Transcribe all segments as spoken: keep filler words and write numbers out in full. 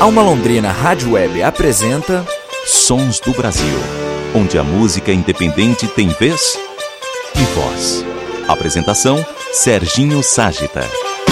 Alma Londrina Rádio Web apresenta Sons do Brasil, onde a música independente tem vez e voz. Apresentação, Serginho Ságita.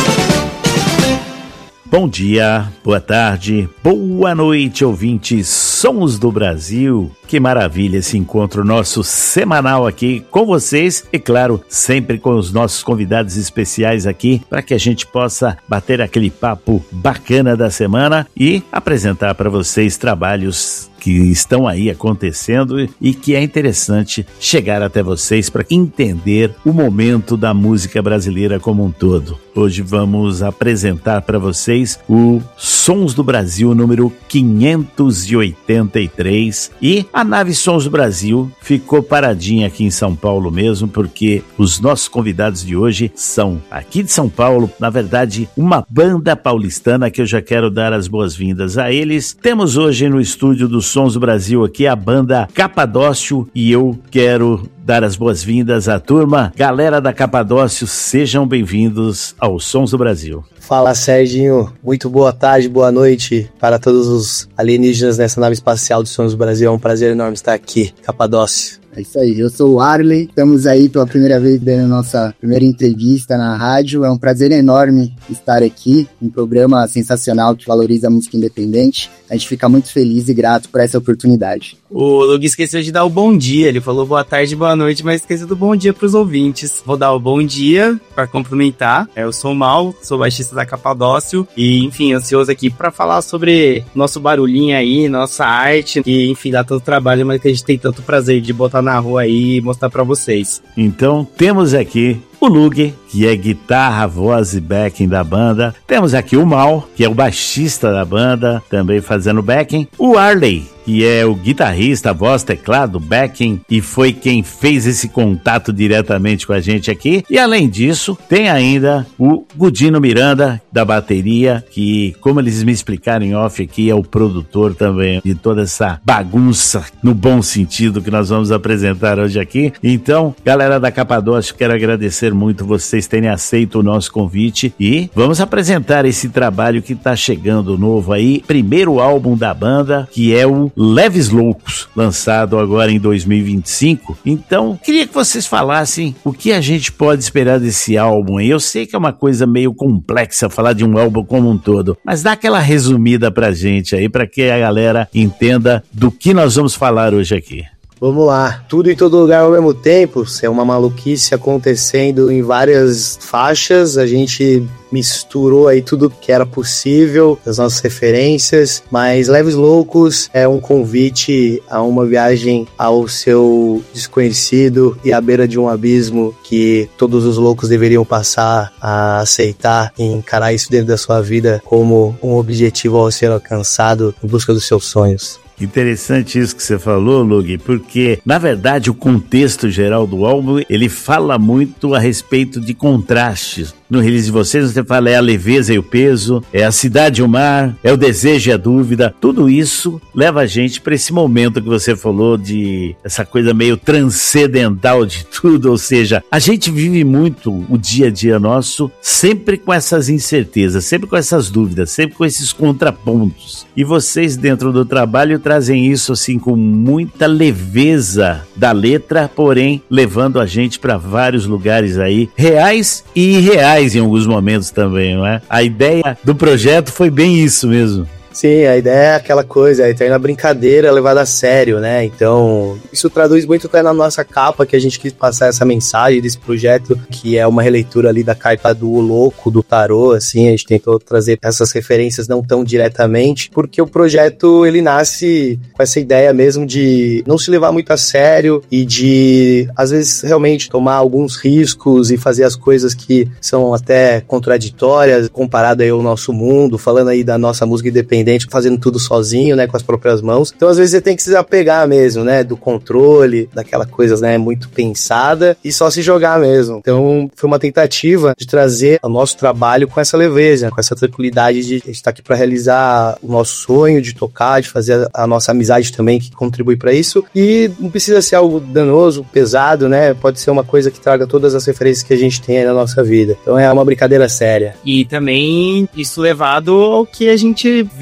Bom dia, boa tarde, boa noite, ouvintes Sons do Brasil. Que maravilha esse encontro nosso semanal aqui com vocês e, claro, sempre com os nossos convidados especiais aqui para que a gente possa bater aquele papo bacana da semana e apresentar para vocês trabalhos que estão aí acontecendo e que é interessante chegar até vocês para entender o momento da música brasileira como um todo. Hoje vamos apresentar para vocês o Sons do Brasil número quinhentos e oitenta e três e a nave Sons do Brasil ficou paradinha aqui em São Paulo mesmo, porque os nossos convidados de hoje são aqui de São Paulo, na verdade uma banda paulistana que eu já quero dar as boas-vindas a eles. Temos hoje no estúdio do Sons do Brasil aqui a banda Capadócio e eu quero dar as boas-vindas à turma. Galera da Capadócio, sejam bem-vindos ao Sons do Brasil. Fala, Serginho. Muito boa tarde, boa noite para todos os alienígenas nessa nave espacial do Sons do Brasil. É um prazer enorme estar aqui, Capadócio. É isso aí, eu sou o Arley, estamos aí pela primeira vez dando a nossa primeira entrevista na rádio. É um prazer enorme estar aqui, um programa sensacional que valoriza a música independente. A gente fica muito feliz e grato por essa oportunidade. O Lug esqueceu de dar o bom dia, ele falou boa tarde, boa noite, mas esqueceu do bom dia pros ouvintes. Vou dar o bom dia para complementar. Eu sou o Mal, sou baixista da Capadócio e, enfim, ansioso aqui para falar sobre nosso barulhinho aí, nossa arte, que, enfim, dá tanto trabalho, mas que a gente tem tanto prazer de botar na rua aí e mostrar pra vocês. Então, temos aqui o Lug, que é guitarra, voz e backing da banda. Temos aqui o Mal, que é o baixista da banda, também fazendo backing. O Arley, que é o guitarrista, voz, teclado, backing, e foi quem fez esse contato diretamente com a gente aqui. E além disso, tem ainda o Gudino Miranda, da bateria, que, como eles me explicaram em off aqui, é o produtor também de toda essa bagunça, no bom sentido, que nós vamos apresentar hoje aqui. Então, galera da Capadócio, quero agradecer muito vocês terem aceito o nosso convite e vamos apresentar esse trabalho que está chegando novo aí, primeiro álbum da banda, que é o Leves Loucos, lançado agora em dois mil e vinte e cinco. Então, queria que vocês falassem o que a gente pode esperar desse álbum aí. Eu sei que é uma coisa meio complexa falar de um álbum como um todo, mas dá aquela resumida pra gente aí, pra que a galera entenda do que nós vamos falar hoje aqui. Vamos lá, tudo em todo lugar ao mesmo tempo, é uma maluquice acontecendo em várias faixas, a gente misturou aí tudo que era possível, as nossas referências, mas Leves Loucos é um convite a uma viagem ao seu desconhecido e à beira de um abismo que todos os loucos deveriam passar a aceitar e encarar isso dentro da sua vida como um objetivo a ser alcançado em busca dos seus sonhos. Interessante isso que você falou, Lug, porque, na verdade, o contexto geral do álbum, ele fala muito a respeito de contrastes. No release de vocês, você fala é a leveza e o peso, é a cidade e o mar, é o desejo e a dúvida. Tudo isso leva a gente para esse momento que você falou de essa coisa meio transcendental de tudo, ou seja, a gente vive muito o dia a dia nosso sempre com essas incertezas, sempre com essas dúvidas, sempre com esses contrapontos. E vocês, dentro do trabalho, trazem isso assim com muita leveza da letra, porém levando a gente para vários lugares aí, reais e irreais em alguns momentos também, não é? A ideia do projeto foi bem isso mesmo. Sim, a ideia é aquela coisa, a eterna brincadeira levada a sério, né? Então, isso traduz muito até na nossa capa, que a gente quis passar essa mensagem desse projeto, que é uma releitura ali da carta do Louco, do tarô, assim, a gente tentou trazer essas referências não tão diretamente, porque o projeto, ele nasce com essa ideia mesmo de não se levar muito a sério e de, às vezes, realmente tomar alguns riscos e fazer as coisas que são até contraditórias, comparado aí ao nosso mundo, falando aí da nossa música independente, fazendo tudo sozinho, né, com as próprias mãos. Então, às vezes, você tem que se apegar mesmo, né, do controle, daquela coisa, né, muito pensada e só se jogar mesmo. Então, foi uma tentativa de trazer o nosso trabalho com essa leveza, com essa tranquilidade de a gente estar aqui para realizar o nosso sonho de tocar, de fazer a nossa amizade também, que contribui para isso. E não precisa ser algo danoso, pesado, né, pode ser uma coisa que traga todas as referências que a gente tem aí na nossa vida. Então, é uma brincadeira séria. E também isso levado ao que a gente vive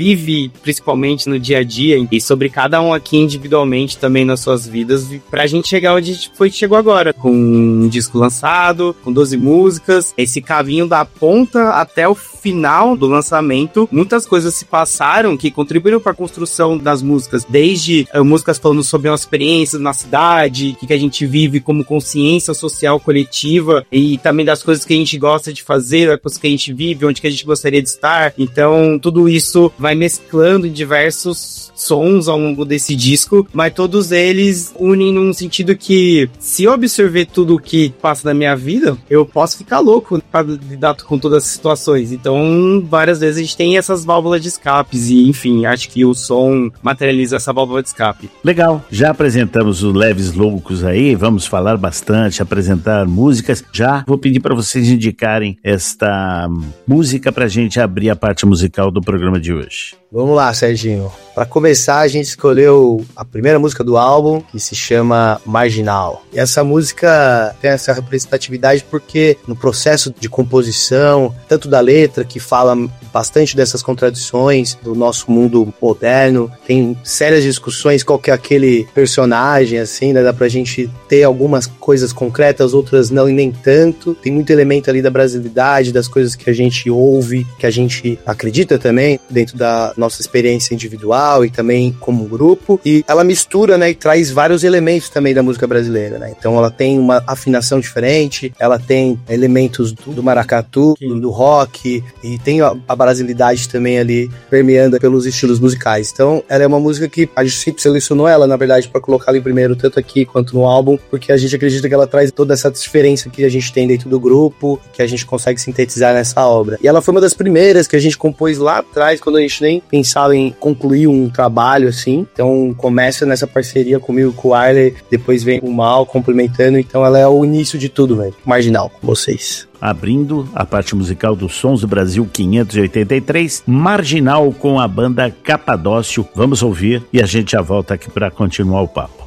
vive, principalmente no dia a dia, e sobre cada um aqui individualmente também nas suas vidas, pra gente chegar onde a gente foi, chegou agora, com um disco lançado, com doze músicas, esse caminho da ponta até o final do lançamento, muitas coisas se passaram que contribuíram para a construção das músicas, desde uh, músicas falando sobre nossa experiência na cidade, o que, que a gente vive como consciência social coletiva, e também das coisas que a gente gosta de fazer, as coisas que a gente vive, onde que a gente gostaria de estar. Então tudo isso vai mesclando em diversos sons ao longo desse disco, mas todos eles unem num sentido que, se eu absorver tudo o que passa na minha vida, eu posso ficar louco para lidar com todas as situações. Então, várias vezes a gente tem essas válvulas de escapes e, enfim, acho que o som materializa essa válvula de escape. Legal, já apresentamos os Leves Loucos aí, vamos falar bastante, apresentar músicas. Já vou pedir para vocês indicarem esta música pra gente abrir a parte musical do programa de hoje. Vamos lá, Serginho. Para começar, a gente escolheu a primeira música do álbum, que se chama Marginal. E essa música tem essa representatividade porque no processo de composição, tanto da letra, que fala bastante dessas contradições do nosso mundo moderno, tem sérias discussões qual que é aquele personagem, assim, né? Dá pra gente ter algumas coisas concretas, outras não e nem tanto. Tem muito elemento ali da brasilidade, das coisas que a gente ouve, que a gente acredita também, dentro da nossa experiência individual e também como grupo, e ela mistura, né, e traz vários elementos também da música brasileira, né? Então ela tem uma afinação diferente, ela tem elementos do, do maracatu, do, do rock, e tem a, a brasilidade também ali permeando pelos estilos musicais. Então ela é uma música que a gente sempre selecionou ela, na verdade, para colocar ali primeiro, tanto aqui quanto no álbum, porque a gente acredita que ela traz toda essa diferença que a gente tem dentro do grupo, que a gente consegue sintetizar nessa obra. E ela foi uma das primeiras que a gente compôs lá atrás, quando a gente nem pensava em concluir um trabalho assim. Então começa nessa parceria comigo, com o Arley, depois vem o Mal complementando. Então ela é o início de tudo, velho. Marginal, com vocês. Abrindo a parte musical dos Sons do Brasil quinhentos e oitenta e três, Marginal com a banda Capadócio. Vamos ouvir e a gente já volta aqui para continuar o papo.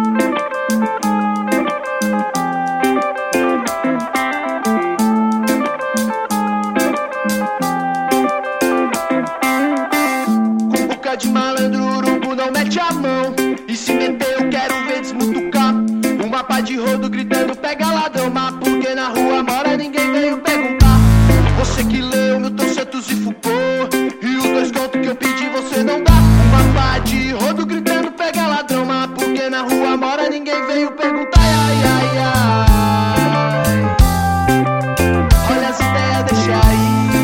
De malandro, urubu não mete a mão. E se meter eu quero ver desmutucar. Um mapa de rodo gritando pega ladrão. Mas porque na rua mora ninguém veio perguntar. Você que leu Milton Santos e Foucault, e os dois contos que eu pedi você não dá. Um mapa de rodo gritando pega ladrão. Mas porque na rua mora ninguém veio perguntar. Ai, ai, ai. Olha as ideias, deixa aí.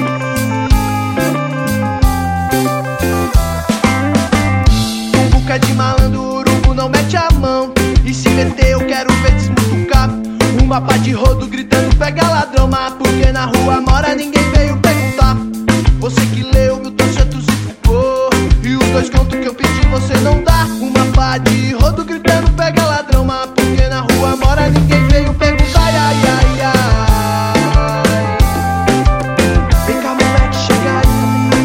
De malandro, urubu não mete a mão. E se meter eu quero ver desmutucar. Um mapa de rodo gritando pega ladrão. Mas porque na rua mora ninguém veio perguntar. Você que leu Milton Santos e Foucault, e os dois contos que eu pedi você não dá. Um mapa de rodo gritando pega ladrão. Mas porque na rua mora ninguém veio perguntar. Ai, ai, ai. Vem cá, moleque, chega aí.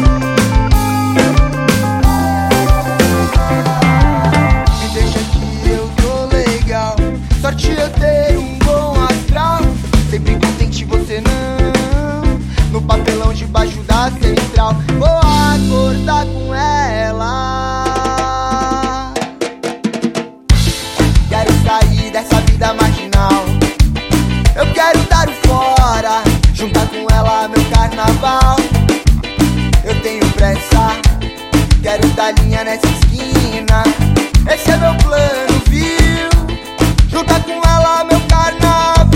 Sorte eu ter um bom astral. Sempre contente você não. No papelão debaixo da central. Vou acordar com ela. Quero sair dessa vida marginal. Eu quero dar o fora. Juntar com ela meu carnaval. Eu tenho pressa. Quero dar linha nessa esquina. Esse é meu plano, viu? Junta com ela meu carnaval.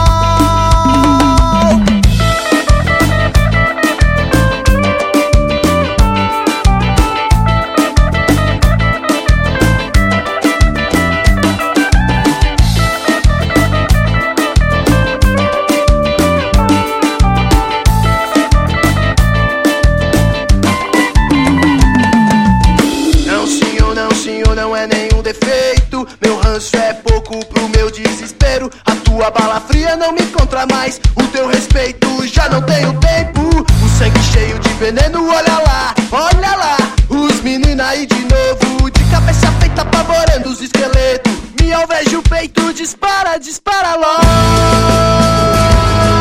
Não senhor, não senhor, não é nenhum defeito. Meu ranço é pouco pro meu desespero. A tua bala fria não me encontra mais. O teu respeito já não tenho tempo. O sangue cheio de veneno, olha lá, olha lá. Os meninos aí de novo, de cabeça feita apavorando os esqueletos. Me alveja o peito, dispara, dispara logo.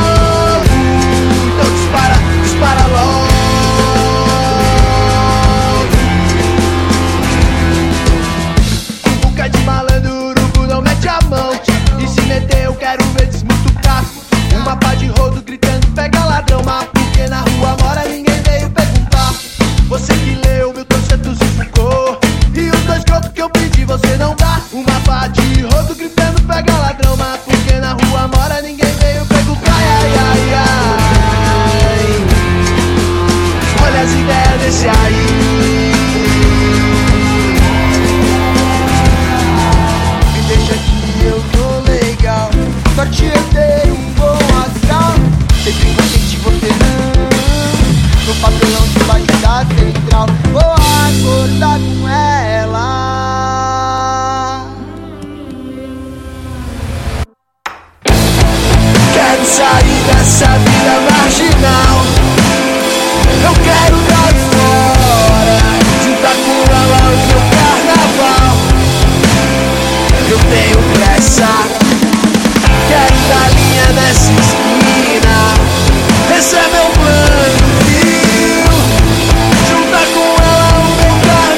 Então dispara, dispara logo. debaixo da central. Vou acordar com ela. Quero sair dessa vida marginal. Eu quero dar fora, juntar com ela o meu carnaval. Eu tenho pressa, quero dar linha nessa esquina. Esse é meu plano, viu? Juntar com ela o meu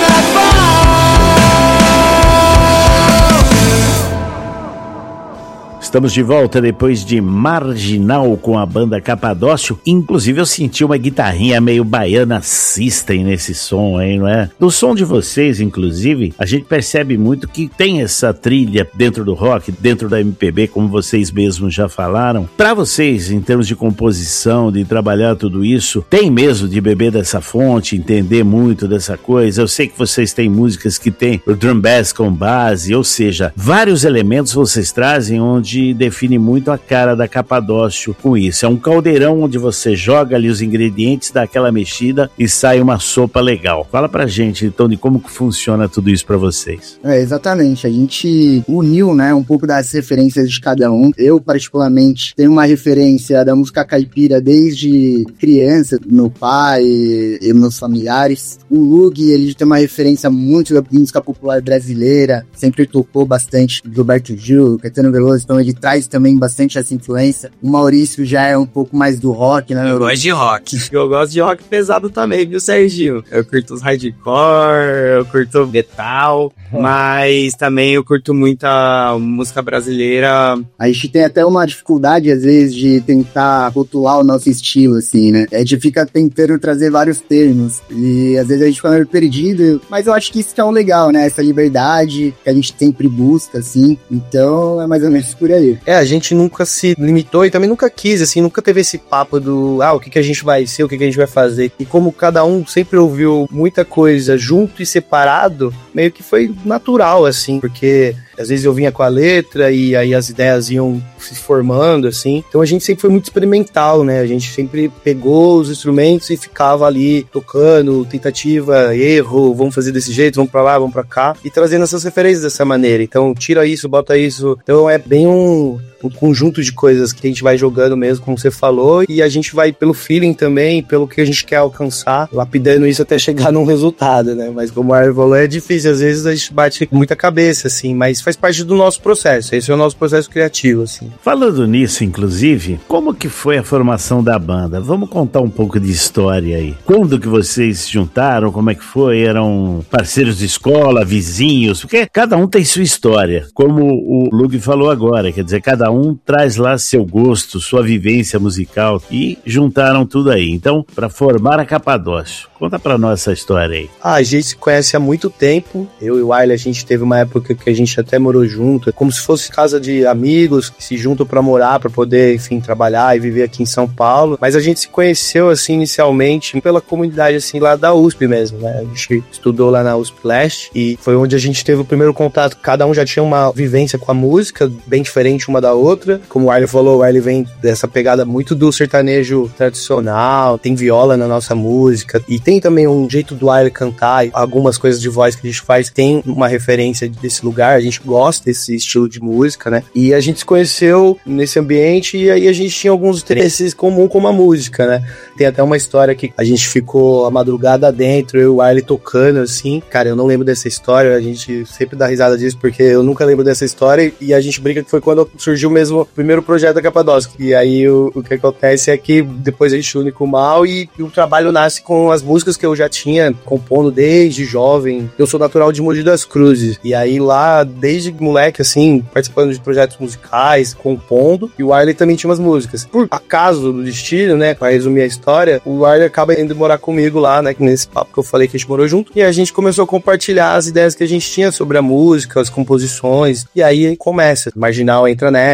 carnaval. Estamos de volta depois de Marginal com a banda Capadócio. Inclusive eu senti uma guitarrinha meio baiana system nesse som aí, não é? Do som de vocês, inclusive, a gente percebe muito que tem essa trilha dentro do rock, dentro da M P B, como vocês mesmos já falaram. Pra vocês, em termos de composição, de trabalhar tudo isso, tem mesmo de beber dessa fonte, entender muito dessa coisa? Eu sei que vocês têm músicas que tem o drum bass com base, ou seja, vários elementos vocês trazem onde define muito a cara da Capadócio com isso. É um caldeirão onde você joga ali os ingredientes, dá aquela mexida e sai uma sopa legal. Fala pra gente, então, de como que funciona tudo isso pra vocês. É, exatamente. A gente uniu, né, um pouco das referências de cada um. Eu, particularmente, tenho uma referência da música caipira desde criança, do meu pai e meus familiares. O Lug, ele tem uma referência muito da música popular brasileira, sempre tocou bastante Gilberto Gil, Caetano Veloso, então ele traz também bastante essa influência. O Maurício já é um pouco mais do rock, né? Eu gosto de rock. Eu gosto de rock pesado também, viu, Serginho? Eu curto os hardcore, eu curto metal, mas também eu curto muita música brasileira. A gente tem até uma dificuldade, às vezes, de tentar rotular o nosso estilo, assim, né? A gente fica tentando trazer vários termos e às vezes a gente fica meio perdido, mas eu acho que isso que é o legal, né? Essa liberdade que a gente sempre busca, assim. Então, é mais ou menos por aí. É, a gente nunca se limitou e também nunca quis, assim, nunca teve esse papo do, ah, o que que a gente vai ser, o que que a gente vai fazer. E como cada um sempre ouviu muita coisa junto e separado, meio que foi natural, assim, porque às vezes eu vinha com a letra e aí as ideias iam se formando, assim. Então a gente sempre foi muito experimental, né? A gente sempre pegou os instrumentos e ficava ali tocando, tentativa, erro, vamos fazer desse jeito, vamos pra lá, vamos pra cá. E trazendo essas referências dessa maneira. Então tira isso, bota isso. Então é bem um... um conjunto de coisas que a gente vai jogando mesmo, como você falou, e a gente vai pelo feeling também, pelo que a gente quer alcançar, lapidando isso até chegar num resultado, né? Mas como o Arlen falou, é difícil, às vezes a gente bate com muita cabeça, assim, mas faz parte do nosso processo, esse é o nosso processo criativo, assim. Falando nisso, inclusive, como que foi a formação da banda? Vamos contar um pouco de história aí. Quando que vocês se juntaram? Como é que foi? Eram parceiros de escola, vizinhos? Porque cada um tem sua história, como o Lug falou agora, quer dizer, cada um um traz lá seu gosto, sua vivência musical e juntaram tudo aí. Então, para formar a Capadócio, conta pra nós essa história aí. Ah, a gente se conhece há muito tempo. Eu e o Arlen, a gente teve uma época que a gente até morou junto, como se fosse casa de amigos que se juntam pra morar, pra poder, enfim, trabalhar e viver aqui em São Paulo. Mas a gente se conheceu, assim, inicialmente pela comunidade, assim, lá da U S P mesmo, né? A gente estudou lá na U S P Leste e foi onde a gente teve o primeiro contato. Cada um já tinha uma vivência com a música, bem diferente uma da outra. Como o Arlen falou, o Arlen vem dessa pegada muito do sertanejo tradicional, tem viola na nossa música e tem também um jeito do Arlen cantar, algumas coisas de voz que a gente faz tem uma referência desse lugar, a gente gosta desse estilo de música, né? E a gente se conheceu nesse ambiente e aí a gente tinha alguns interesses comuns com a música, né? Tem até uma história que a gente ficou a madrugada dentro, eu e o Arlen tocando, assim. Cara, eu não lembro dessa história, a gente sempre dá risada disso porque eu nunca lembro dessa história e a gente brinca que foi quando surgiu mesmo o primeiro projeto da Capadócio. E aí o, o que acontece é que depois a gente une com o Mal e, e o trabalho nasce com as músicas que eu já tinha compondo desde jovem. Eu sou natural de Mogi das Cruzes. E aí lá, desde moleque, assim, participando de projetos musicais, compondo, e o Arlen também tinha umas músicas. Por acaso do destino, né, pra resumir a história, o Arlen acaba indo morar comigo lá, né, nesse papo que eu falei que a gente morou junto, e a gente começou a compartilhar as ideias que a gente tinha sobre a música, as composições, e aí começa. Marginal entra nessa,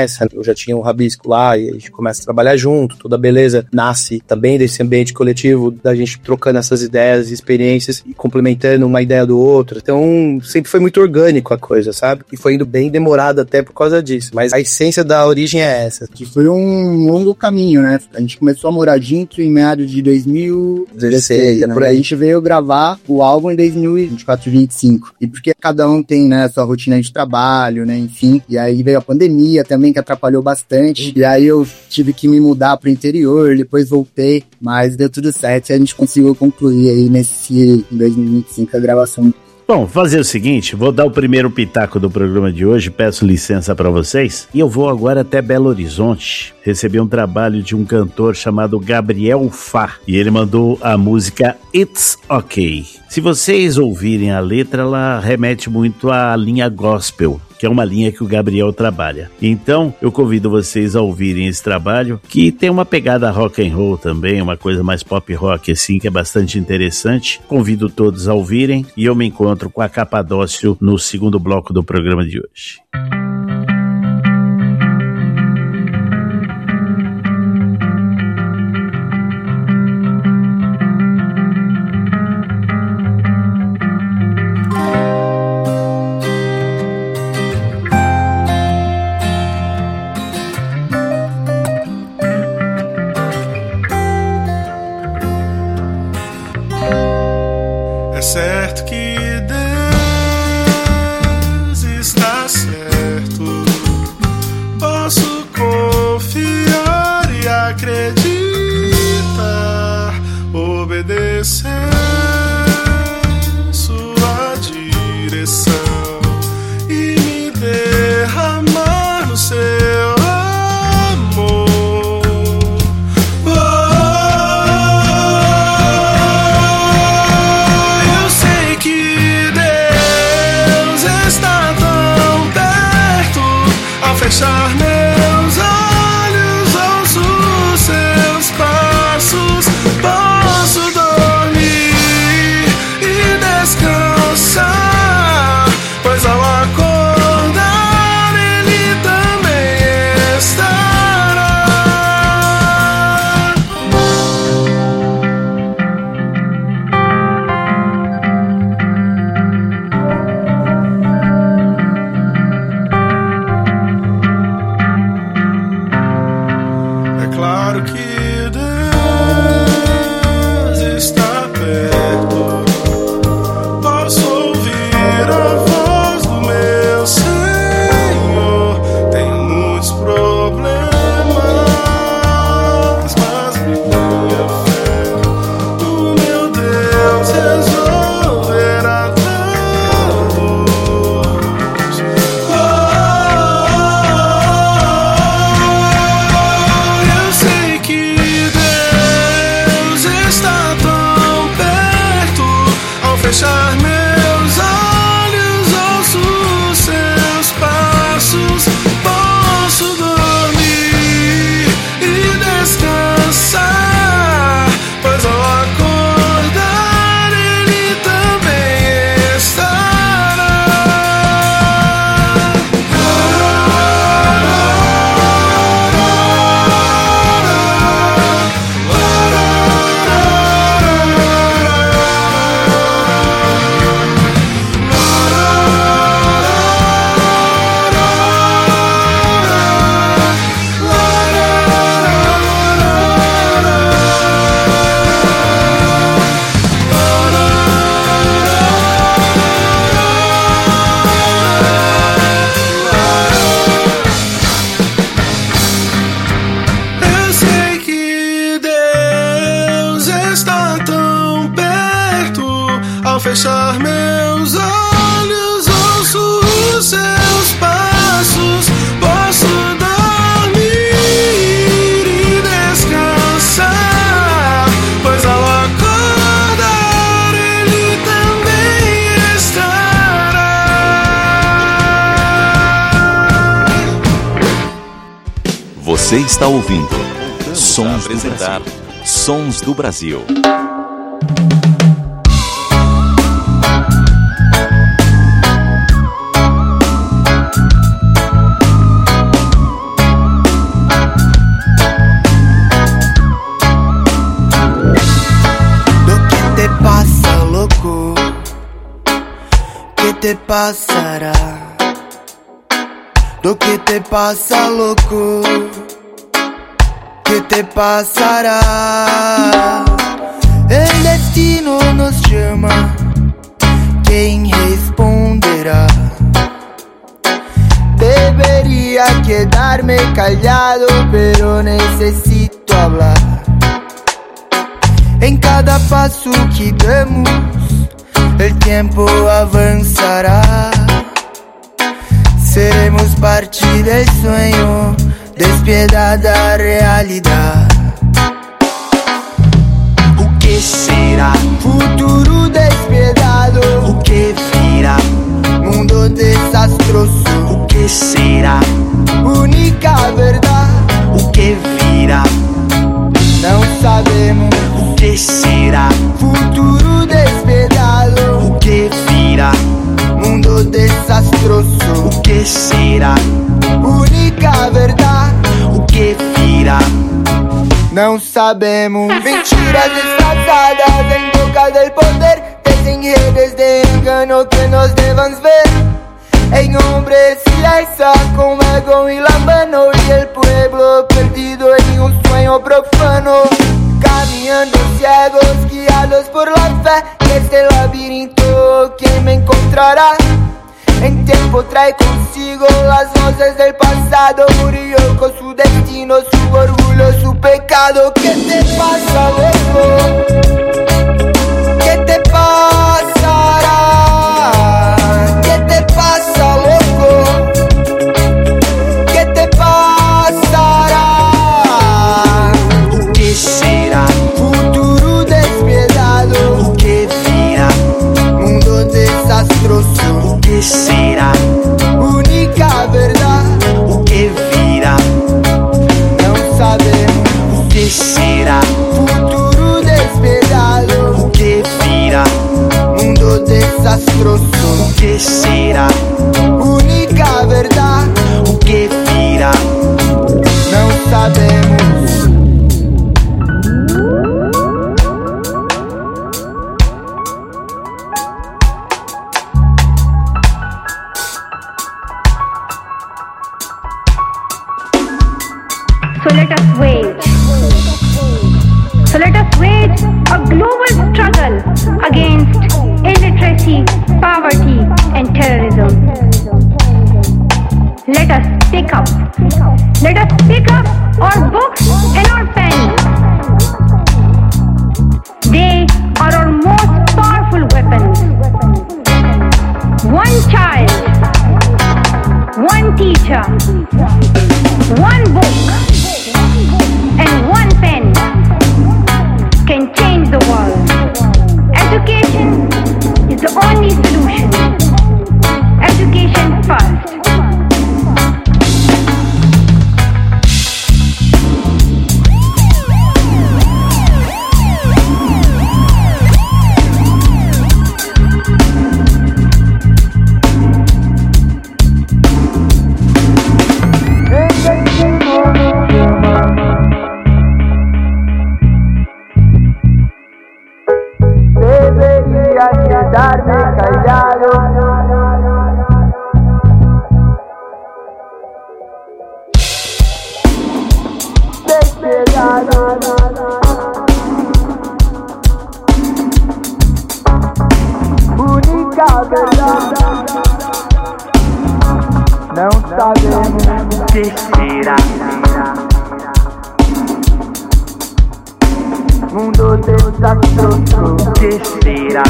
começa, eu já tinha um rabisco lá e a gente começa a trabalhar junto, toda beleza nasce também desse ambiente coletivo, da gente trocando essas ideias e experiências e complementando uma ideia do outro. Então, sempre foi muito orgânico a coisa, sabe? E foi indo bem demorado até por causa disso. Mas a essência da origem é essa. Que foi um longo caminho, né? A gente começou a morar junto em meados de dois mil e dezesseis, né? Por aí a gente veio gravar o álbum em dois mil e vinte e quatro, vinte e cinco. E porque cada um tem, né, sua rotina de trabalho, né, enfim. E aí veio a pandemia também, que atrapalhou bastante. E aí eu tive que me mudar pro interior, depois voltei. Mas deu tudo certo e a gente conseguiu concluir aí nesse em dois mil e vinte e cinco a gravação. Bom, fazer o seguinte, vou dar o primeiro pitaco do programa de hoje, peço licença para vocês, e eu vou agora até Belo Horizonte, receber um trabalho de um cantor chamado Gabriel Fá, e ele mandou a música It's Okay. Se vocês ouvirem a letra, ela remete muito à linha gospel, que é uma linha que o Gabriel trabalha. Então, eu convido vocês a ouvirem esse trabalho, que tem uma pegada rock and roll também, uma coisa mais pop rock assim, que é bastante interessante. Convido todos a ouvirem e eu me encontro com a Capadócio no segundo bloco do programa de hoje. É certo que Deus está certo. Posso confiar e acreditar, obedecer sua direção e me derramar no seu amor. Fechar meus olhos, ouço seus passos, posso dormir e descansar, pois ao acordar ele também estará. Claro que Deus está perto. Posso ouvir a voz do meu Senhor. Tenho muitos problemas, mas minha fé o meu Deus resolverá todos. Oh, fechar meus olhos, ouço seus passos, posso dormir e descansar, pois ao acordar ele também estará. Fechar meus olhos, ouço os seus passos, posso dormir e descansar, pois ao acordar ele também estará. Você está ouvindo Sons do Brasil. Sons do Brasil. te pasará? Lo que te pasa, loco? ¿Qué te pasará? El destino nos llama, ¿quién responderá? Debería quedarme callado, pero necesito hablar. En cada paso que damos, el tiempo avanzará. Seremos parte del sueño, despiadada realidad. O que será? Futuro despiadado. O que virá? Mundo desastroso. O que será? Única verdad. O que virá? Não sabemos. O que será? Futuro despiadado. O que virá? Mundo desastroso. O que será? Única verdade. O que virá? Não sabemos. Mentiras disfarçadas em boca del poder, desenredes de engano que nos devan ver. En hombres y alza con ego y la mano, y el pueblo perdido en un sueño profano. Caminando ciegos, guiados por la fe, este laberinto, ¿quién me encontrará? En tiempo trae consigo las voces del pasado. Murió con su destino, su orgullo, su pecado. ¿Qué te pasa, loco? ¿Qué te pasará? ¿Qué te pasa, loco? ¿Qué te pasará? O que será? Futuro despiadado. O que virá? Mundo desastroso. O que será? Única verdade. O que virá? Não sabemos. O que será? Futuro despiadado. O que virá? Mundo desastroso. O que será? Única verdade. O que virá? Não sabemos. So let us wage, so let us wage a global struggle against illiteracy, poverty and terrorism. Let us pick up, let us pick up our books and our pens. They are our most powerful weapons. One child, one teacher, one book and one pen can change the world. Education is the only solution. Education first. Quedarme callado. Despegado. Única verdade. Não sabemos o que será. Mundo desastroso. O que será?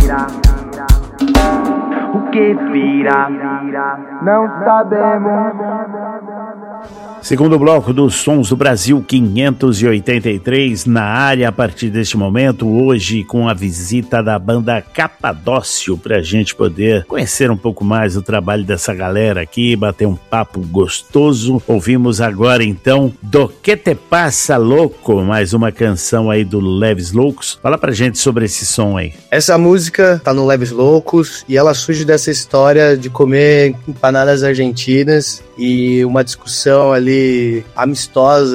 O que virá? Não sabemos. Segundo bloco dos Sons do Brasil quinhentos e oitenta e três na área a partir deste momento, hoje com a visita da banda Capadócio, para a gente poder conhecer um pouco mais o trabalho dessa galera aqui, bater um papo gostoso. Ouvimos agora então Do Que Te Passa, Louco, mais uma canção aí do Leves Loucos. Fala pra gente sobre esse som aí. Essa música tá no Leves Loucos e ela surge dessa história de comer empanadas argentinas e uma discussão ali amistosa com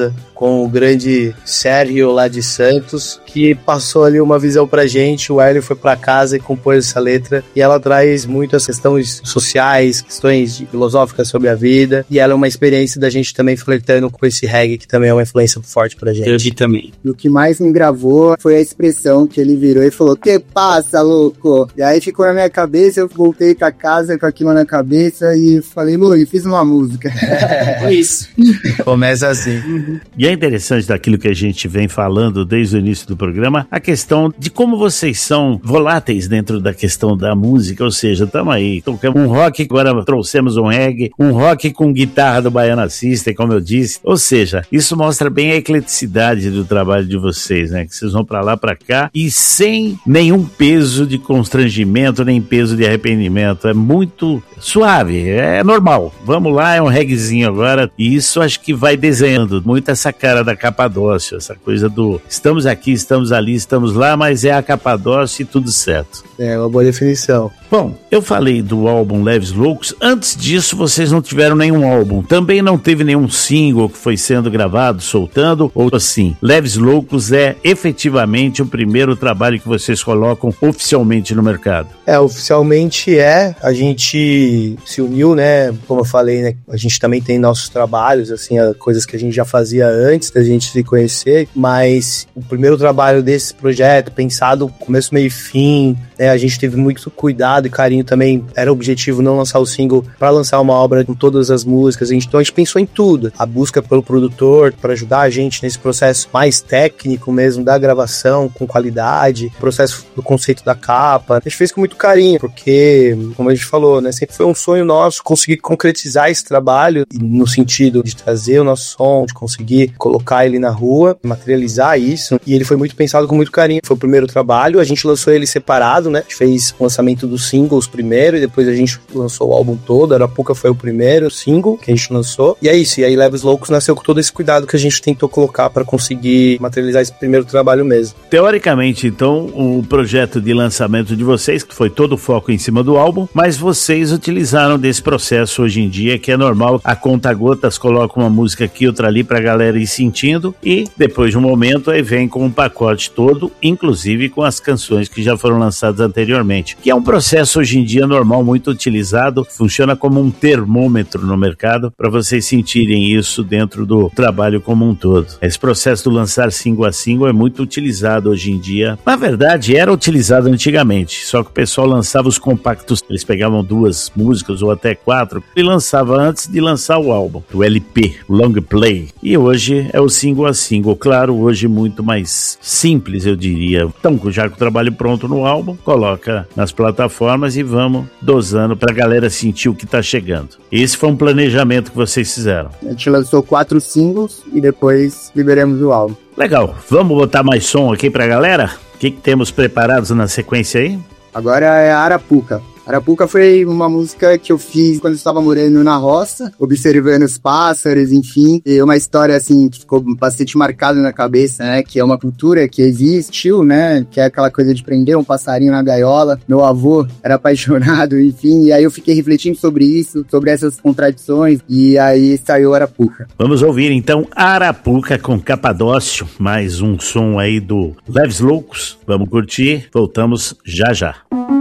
com o grande Sérgio lá de Santos, que passou ali uma visão pra gente. O Hélio foi pra casa e compôs essa letra, e ela traz muitas questões sociais, questões filosóficas sobre a vida, e ela é uma experiência da gente também flertando com esse reggae, que também é uma influência forte pra gente. Eu vi também. E o que mais me gravou foi a expressão que ele virou e falou: "Que passa, louco?" E aí ficou na minha cabeça, eu voltei pra casa com aquilo na cabeça e falei: "Luiz, fiz uma música." Foi isso. Começa assim. Uhum. E é interessante daquilo que a gente vem falando desde o início do programa, a questão de como vocês são voláteis dentro da questão da música, ou seja, estamos aí, tocamos um rock, agora trouxemos um reggae, um rock com guitarra do Baiana System, como eu disse, ou seja, isso mostra bem a ecleticidade do trabalho de vocês, né, que vocês vão pra lá, pra cá, e sem nenhum peso de constrangimento, nem peso de arrependimento, é muito suave, é normal, vamos lá, é um reggaezinho agora, e isso acho que vai desenhando muito essa cara da Capadócia, essa coisa do estamos aqui, estamos ali, estamos lá, mas é a Capadócia e tudo certo. É uma boa definição. Bom, eu falei do álbum Leves Loucos. Antes disso, vocês não tiveram nenhum álbum. Também não teve nenhum single que foi sendo gravado, soltando, ou assim. Leves Loucos é efetivamente o primeiro trabalho que vocês colocam oficialmente no mercado. É, oficialmente é. A gente se uniu, né? Como eu falei, né? A gente também tem nossos trabalhos, assim, coisas que a gente já fazia antes da gente se conhecer. Mas o primeiro trabalho desse projeto, pensado começo, meio e fim, né? A gente teve muito cuidado e carinho também. Era o objetivo não lançar o single para lançar uma obra com todas as músicas. Então a gente pensou em tudo. A busca pelo produtor para ajudar a gente nesse processo mais técnico mesmo da gravação, com qualidade, o processo do conceito da capa. A gente fez com muito carinho, porque, como a gente falou, né, sempre foi um sonho nosso conseguir concretizar esse trabalho no sentido de trazer o nosso som, de conseguir colocar ele na rua, materializar isso. E ele foi muito pensado com muito carinho. Foi o primeiro trabalho, a gente lançou ele separado, né? A gente fez o lançamento dos singles primeiro e depois a gente lançou o álbum todo. Arapuca foi o primeiro single que a gente lançou. E é isso, e aí Leves Loucos nasceu com todo esse cuidado que a gente tentou colocar para conseguir materializar esse primeiro trabalho mesmo. Teoricamente, então, o projeto de lançamento de vocês, que foi todo o foco em cima do álbum, mas vocês utilizaram desse processo hoje em dia, que é normal, a conta-gotas coloca uma música aqui, outra ali pra galera ir sentindo, e depois de um momento aí vem com um pacote todo, inclusive com as canções que já foram lançadas anteriormente, que é um processo hoje em dia normal, muito utilizado, funciona como um termômetro no mercado para vocês sentirem isso dentro do trabalho como um todo. Esse processo do lançar single a single é muito utilizado hoje em dia. Na verdade, era utilizado antigamente, só que o pessoal lançava os compactos, eles pegavam duas músicas ou até quatro e lançava antes de lançar o álbum, o L P, o long play. E hoje é o single a single, claro, hoje muito mais simples, eu diria. Então, já com o trabalho pronto no álbum, coloca nas plataformas e vamos dosando pra galera sentir o que tá chegando. Esse foi um planejamento que vocês fizeram. A gente lançou quatro singles e depois liberamos o álbum. Legal, vamos botar mais som aqui pra galera? O que, que temos preparados na sequência aí? Agora é a Arapuca. Arapuca foi uma música que eu fiz quando eu estava morando na roça, observando os pássaros, enfim. E uma história, assim, que ficou bastante marcada na cabeça, né? Que é uma cultura que existiu, né? Que é aquela coisa de prender um passarinho na gaiola. Meu avô era apaixonado, enfim. E aí eu fiquei refletindo sobre isso, sobre essas contradições. E aí saiu Arapuca. Vamos ouvir, então, Arapuca com Capadócio. Mais um som aí do Leves Loucos. Vamos curtir. Voltamos já já.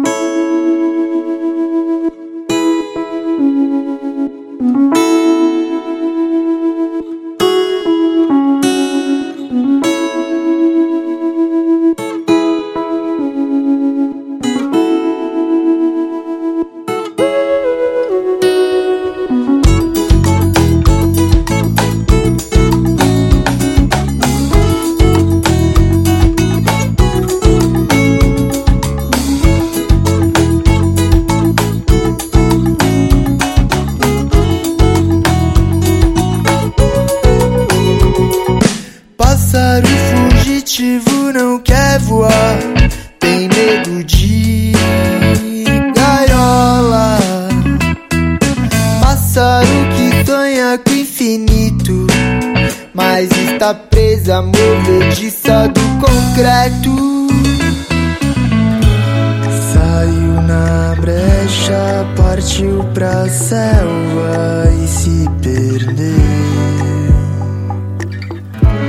A movediça do concreto saiu na brecha, partiu pra selva e se perdeu.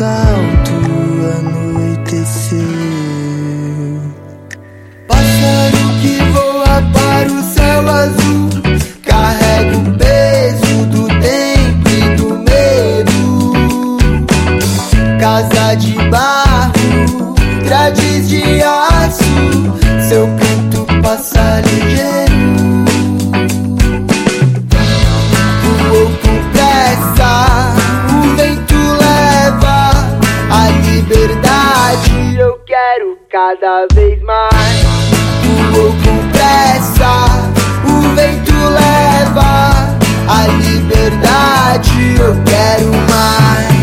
salto anoiteceu. Pássaro que voa para o céu azul, carrega o peso do tempo e do medo. Casa de barro, grades de aço, seu canto passa ligeiro. Voou com pressa, o vento leva a liberdade. Eu quero cada vez mais. Voou com pressa, o vento leva a liberdade. Eu quero mais.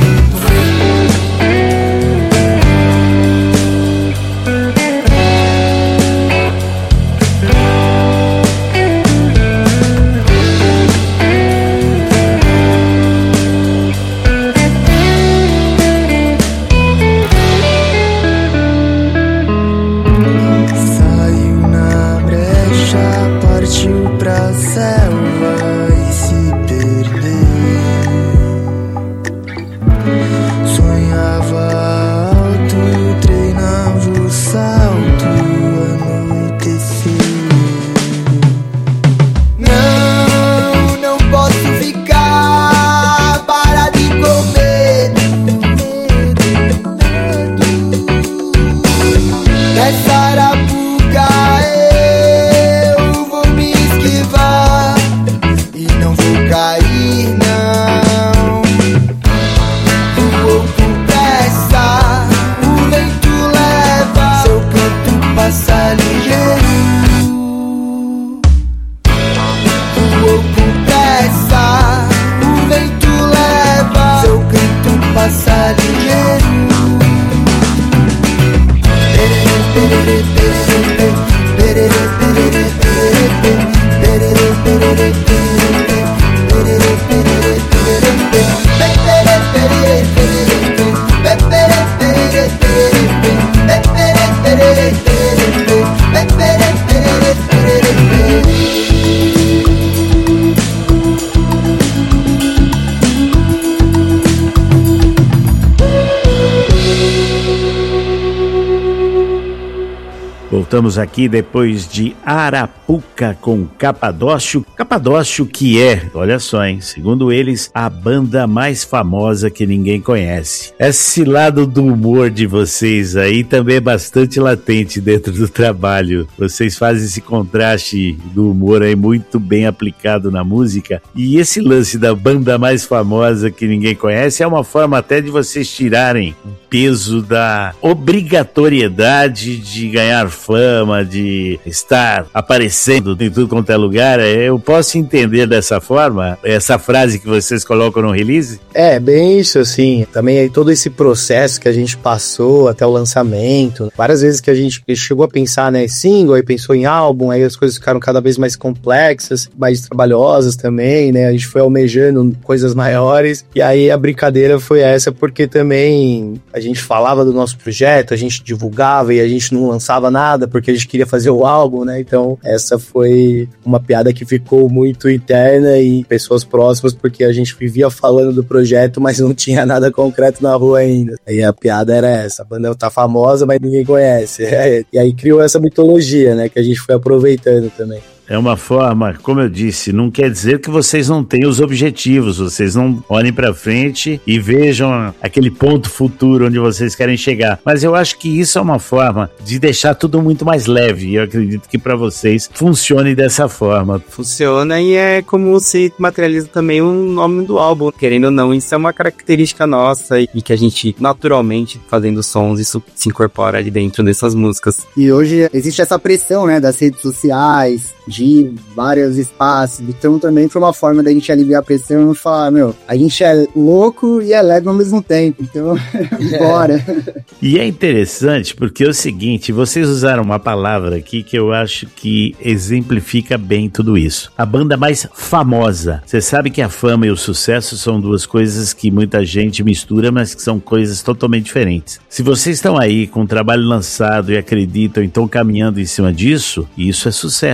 Voltamos aqui depois de Arapuca com Capadócio. Capadócio que é, olha só, hein, segundo eles, a banda mais famosa que ninguém conhece. Esse lado do humor de vocês aí também é bastante latente dentro do trabalho. Vocês fazem esse contraste do humor aí muito bem aplicado na música. E esse lance da banda mais famosa que ninguém conhece é uma forma até de vocês tirarem o peso da obrigatoriedade de ganhar fama, de estar aparecendo em tudo quanto é lugar. Eu posso entender dessa forma essa frase que vocês colocam no release? É, bem isso, assim. Também aí todo esse processo que a gente passou até o lançamento. Várias vezes que a gente chegou a pensar, né, single, aí pensou em álbum, aí as coisas ficaram cada vez mais complexas, mais trabalhosas também, né? A gente foi almejando coisas maiores. E aí a brincadeira foi essa, porque também a gente falava do nosso projeto, a gente divulgava e a gente não lançava nada, porque a gente queria fazer o álbum, né? Então, essa foi uma piada que ficou muito interna e pessoas próximas, porque a gente vivia falando do projeto, mas não tinha nada concreto na rua ainda. Aí a piada era essa, a banda tá famosa, mas ninguém conhece. E aí criou essa mitologia, né? Que a gente foi aproveitando também. É uma forma, como eu disse, não quer dizer que vocês não tenham os objetivos, vocês não olhem pra frente e vejam aquele ponto futuro onde vocês querem chegar. Mas eu acho que isso é uma forma de deixar tudo muito mais leve, e eu acredito que pra vocês funcione dessa forma. Funciona e é como se materializa também o nome do álbum. Querendo ou não, isso é uma característica nossa e que a gente, naturalmente, fazendo sons, isso se incorpora ali dentro dessas músicas. E hoje existe essa pressão, né, das redes sociais, de vários espaços, então também foi uma forma da gente aliviar a pressão e falar, meu, a gente é louco e é leve ao mesmo tempo, então bora. E é interessante porque é o seguinte, vocês usaram uma palavra aqui que eu acho que exemplifica bem tudo isso. A banda mais famosa. Você sabe que a fama e o sucesso são duas coisas que muita gente mistura, mas que são coisas totalmente diferentes. Se vocês estão aí com o trabalho lançado e acreditam e estão caminhando em cima disso, isso é sucesso.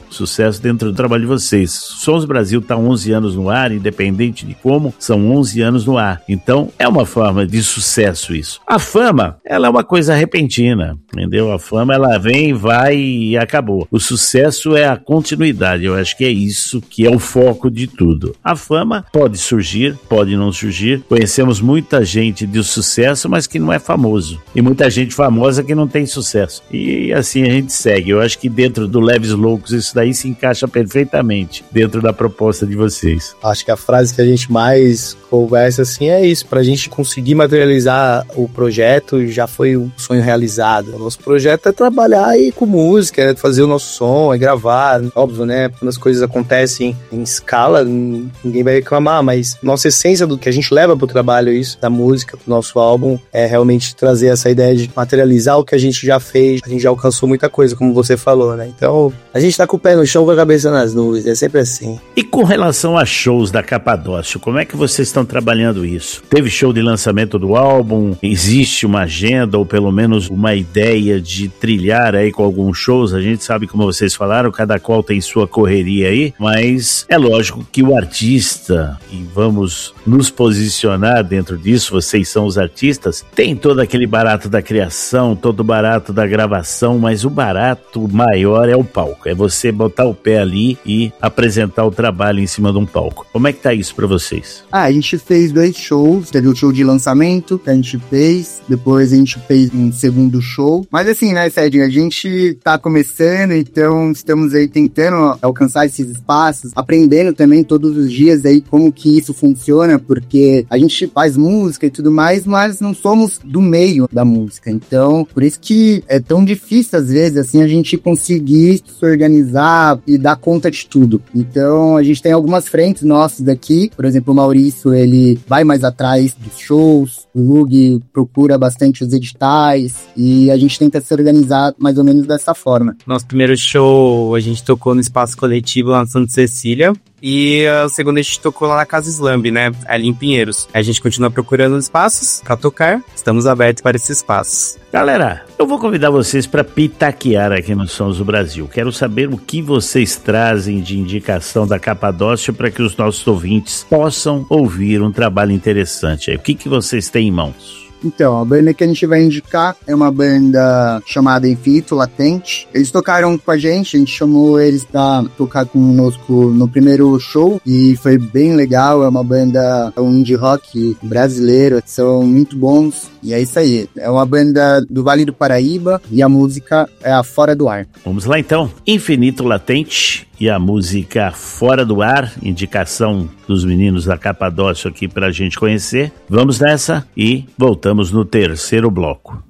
sucesso dentro do trabalho de vocês. Sons Brasil está onze anos no ar, independente de como, são onze anos no ar. Então, é uma forma de sucesso isso. A fama, ela é uma coisa repentina, entendeu? A fama, ela vem, vai e acabou. O sucesso é a continuidade, eu acho que é isso que é o foco de tudo. A fama pode surgir, pode não surgir. Conhecemos muita gente de sucesso, mas que não é famoso. E muita gente famosa que não tem sucesso. E assim a gente segue. Eu acho que dentro do Leves Loucos isso daí se encaixa perfeitamente dentro da proposta de vocês. Acho que a frase que a gente mais conversa assim é isso. Pra gente conseguir materializar o projeto, já foi um sonho realizado. O nosso projeto é trabalhar aí com música, é fazer o nosso som, é gravar. Óbvio, né? Quando as coisas acontecem em escala, ninguém vai reclamar, mas nossa essência do que a gente leva pro trabalho, isso, da música, do nosso álbum, é realmente trazer essa ideia de materializar o que a gente já fez. A gente já alcançou muita coisa, como você falou, né? Então, a gente tá com o pé no chão com a cabeça nas nuvens, é sempre assim. E com relação a shows da Capadócio, como é que vocês estão trabalhando isso? Teve show de lançamento do álbum? Existe uma agenda ou pelo menos uma ideia de trilhar aí com alguns shows? A gente sabe, como vocês falaram, cada qual tem sua correria aí, mas é lógico que o artista, e vamos nos posicionar dentro disso, vocês são os artistas, tem todo aquele barato da criação, todo o barato da gravação, mas o barato maior é o palco, é você botar o pé ali e apresentar o trabalho em cima de um palco. Como é que tá isso pra vocês? Ah, a gente fez dois shows, teve o show de lançamento que a gente fez, depois a gente fez um segundo show, mas assim, né, Cedinho, a gente tá começando, então estamos aí tentando alcançar esses espaços, aprendendo também todos os dias aí como que isso funciona, porque a gente faz música e tudo mais, mas não somos do meio da música, então por isso que é tão difícil às vezes assim a gente conseguir se organizar e dar conta de tudo. Então a gente tem algumas frentes nossas aqui, por exemplo, o Maurício, ele vai mais atrás dos shows, o Lug procura bastante os editais e a gente tenta se organizar mais ou menos dessa forma. Nosso primeiro show a gente tocou no Espaço Coletivo lá no Santa Cecília. E uh, o segundo a gente tocou lá na Casa Slamb, né? Ali em Pinheiros. A gente continua procurando espaços pra tocar. Estamos abertos para esses espaços. Galera, eu vou convidar vocês para pitaquear aqui no Sons do Brasil. Quero saber o que vocês trazem de indicação da Capadócio para que os nossos ouvintes possam ouvir um trabalho interessante. O que, que vocês têm em mãos? Então, a banda que a gente vai indicar é uma banda chamada Infinito Latente. Eles tocaram com a gente, a gente chamou eles pra tocar conosco no primeiro show e foi bem legal. É uma banda, é um indie rock brasileiro, são muito bons e é isso aí. É uma banda do Vale do Paraíba e a música é a Fora do Ar. Vamos lá então, Infinito Latente e a música Fora do Ar, indicação dos meninos da Capadócio aqui pra gente conhecer. Vamos nessa e voltamos no terceiro bloco.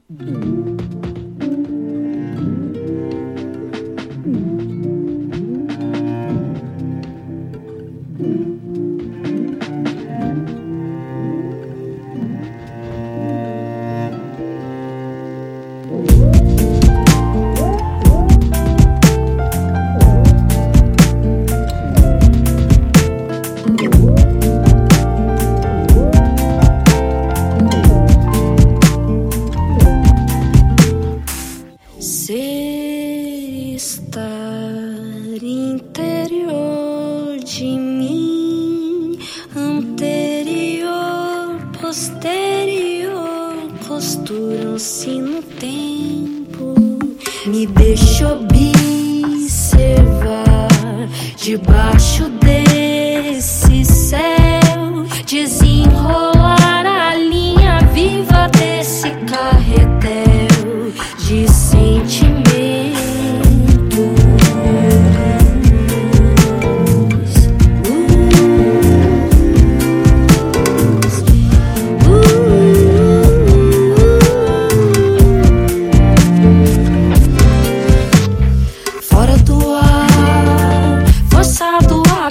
Fora do ar, força do ar.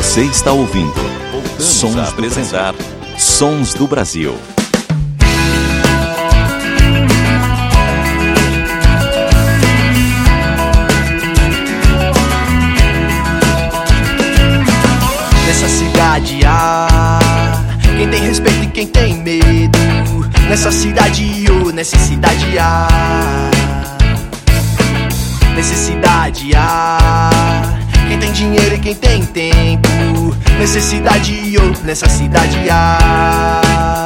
Você está ouvindo Sons a apresentar Sons do Brasil. Nessa cidade há quem tem respeito e quem tem medo. Nessa cidade, oh, necessidade há. Necessidade há quem tem dinheiro e quem tem tempo. Necessidade, oh, nessa cidade há.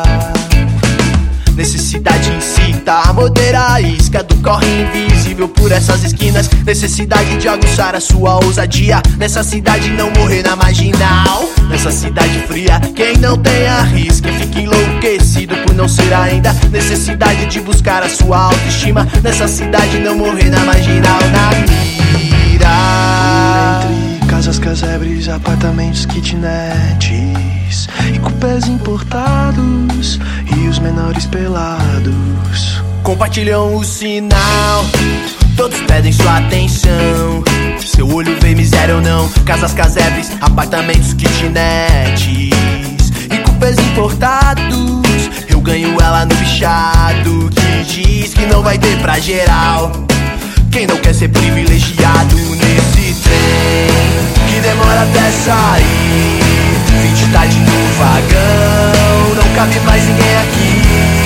Necessidade incita a morder a isca do corre invisível por essas esquinas. Necessidade de aguçar a sua ousadia. Nessa cidade não morrer na marginal. Nessa cidade fria, quem não tem arrisca, fica enlouquecido por não ser ainda. Necessidade de buscar a sua autoestima. Nessa cidade não morrer na marginal, na mira. Entre casas, casebres, apartamentos, kitnets e cupês importados e os menores pelados compartilham o sinal, todos pedem sua atenção. Seu olho vê miséria ou não. Casas, casebres, apartamentos, kitnets e cupês importados. Eu ganho ela no bichado que diz que não vai ter pra geral. Quem não quer ser privilegiado nesse trem que demora até sair. Fim de tarde no vagão, não cabe mais ninguém aqui.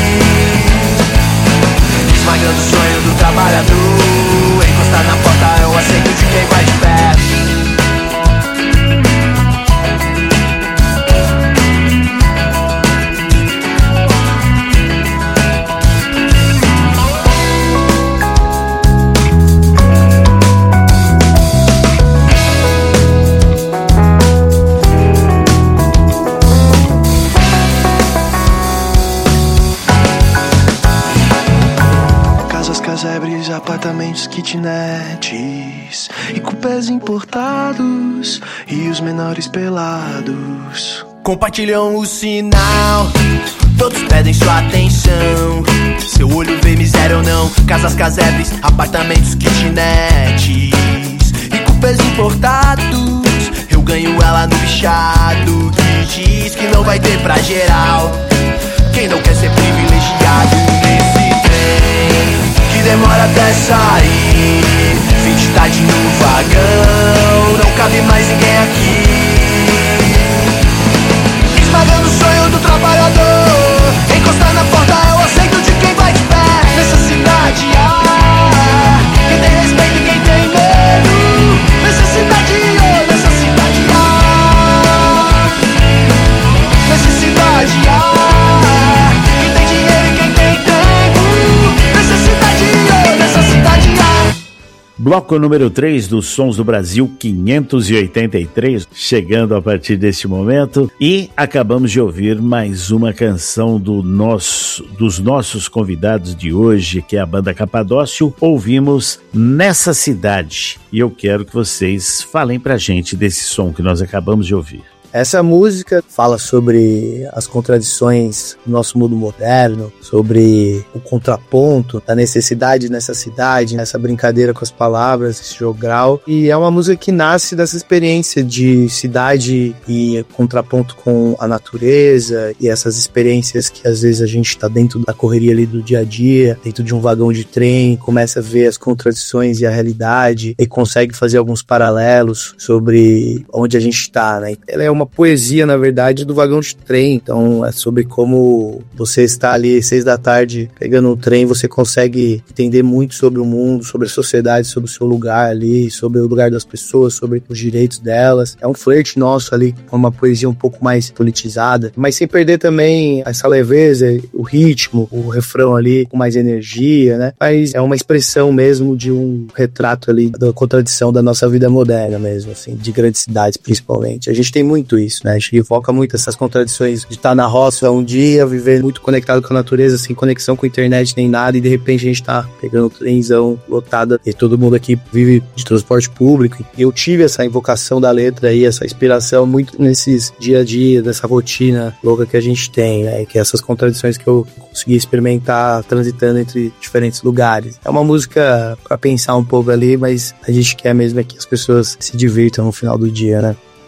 Esmagando o sonho do trabalhador. Encostar na porta é o aceito de quem vai de pé. casebres, apartamentos, kitnets e cupês importados e os menores pelados compartilham o sinal, todos pedem sua atenção. Seu olho vê miséria ou não. Casas, casebres, apartamentos, kitnets e cupês importados. Eu ganho ela no bichado que diz que não vai ter pra geral. Quem não quer ser privilegiado nesse trem que demora até sair. Fim de tarde no vagão, não cabe mais ninguém aqui. Esmagando o sonho do trabalhador. Encostar na porta é o aceito de quem vai de pé. Nessa cidade há quem tem respeito e quem tem medo. Nessa cidade, oh, nessa cidade há. Nessa cidade há quem tem dinheiro e quem tem tempo. Nessa cidade, oh, nessa cidade há. Bloco número três dos Sons do Brasil quinhentos e oitenta e três, chegando a partir deste momento, e acabamos de ouvir mais uma canção do nosso, dos nossos convidados de hoje, que é a banda Capadócio. Ouvimos Nessa Cidade, e eu quero que vocês falem pra gente desse som que nós acabamos de ouvir. Essa música fala sobre as contradições do nosso mundo moderno, sobre o contraponto da necessidade nessa cidade, essa brincadeira com as palavras, esse jogral. E é uma música que nasce dessa experiência de cidade e contraponto com a natureza, e essas experiências que às vezes a gente está dentro da correria ali do dia a dia, dentro de um vagão de trem, começa a ver as contradições e a realidade e consegue fazer alguns paralelos sobre onde a gente está, né? Ela é uma uma poesia, na verdade, do vagão de trem. Então é sobre como você está ali seis da tarde pegando um trem, você consegue entender muito sobre o mundo, sobre a sociedade, sobre o seu lugar ali, sobre o lugar das pessoas, sobre os direitos delas. É um flerte nosso ali, com uma poesia um pouco mais politizada, mas sem perder também essa leveza, o ritmo, o refrão ali com mais energia, né? Mas é uma expressão mesmo de um retrato ali da contradição da nossa vida moderna mesmo, assim, de grandes cidades principalmente. A gente tem muito isso, né? A gente evoca muito essas contradições de estar na roça um dia, viver muito conectado com a natureza, sem conexão com a internet nem nada, e de repente a gente tá pegando um trenzão lotado e todo mundo aqui vive de transporte público. E eu tive essa invocação da letra aí, essa inspiração muito nesses dia a dia, dessa rotina louca que a gente tem, né? Que essas contradições que eu consegui experimentar transitando entre diferentes lugares. É uma música pra pensar um pouco ali, mas a gente quer mesmo é que as pessoas se divirtam no final do dia, né?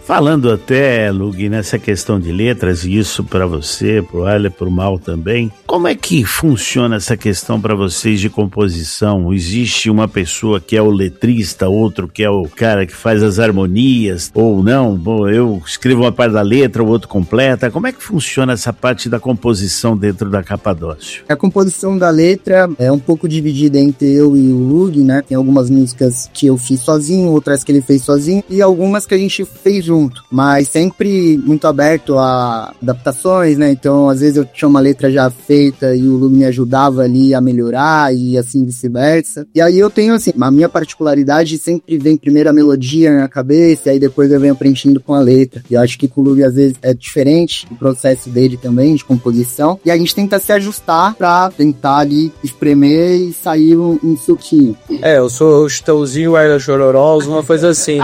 Falando até, Lug, nessa questão de letras, e isso para você, pro Arley, pro Mal também, como é que funciona essa questão para vocês de composição? Existe uma pessoa que é o letrista, outro que é o cara que faz as harmonias, ou não? Bom, eu escrevo uma parte da letra, o outro completa. Como é que funciona essa parte da composição dentro da Capadócio? A composição da letra é um pouco dividida entre eu e o Lug, né? Tem algumas músicas que eu fiz sozinho, outras que ele fez sozinho, e algumas que a gente fez junto. Mas sempre muito aberto a adaptações, né? Então, às vezes eu tinha uma letra já feita e o Lug me ajudava ali a melhorar e assim vice-versa. E aí eu tenho, assim, a minha particularidade sempre vem primeiro a melodia na cabeça e aí depois eu venho preenchendo com a letra. E eu acho que com o Lug às vezes é diferente o processo dele também, de composição. E a gente tenta se ajustar pra tentar ali espremer e sair um, um suquinho. É, eu sou o Chitãozinho, o Arley Chororó, uma coisa assim.